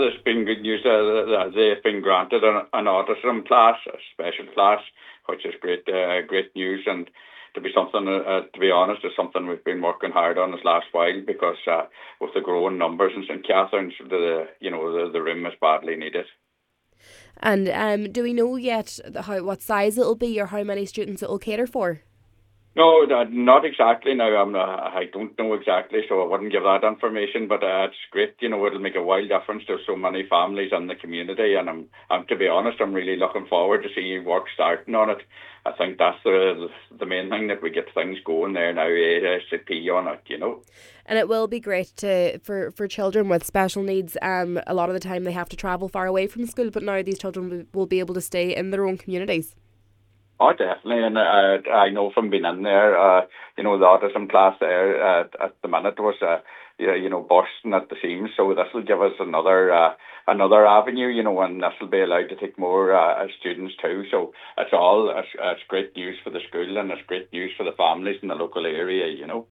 There's been good news that they've been granted an autism class, a special class, which is great news. And to be something, to be honest, is something we've been working hard on this last while because with the growing numbers in St Catherine's, the room is badly needed. And do we know yet what size it'll be or how many students it'll cater for? No, not exactly. Now, I don't know exactly, so I wouldn't give that information. But it's great. It'll make a wild difference to so many families in the community. And I'm to be honest, I'm really looking forward to see work starting on it. I think that's the main thing, that we get things going there now, ASAP on it. And it will be great for children with special needs. A lot of the time they have to travel far away from school, but now these children will be able to stay in their own communities. Oh, definitely, and I know from being in there, the autism class there at the minute was, bursting at the seams. So this will give us another avenue, and this will be allowed to take more students too. So it's great news for the school, and it's great news for the families in the local area.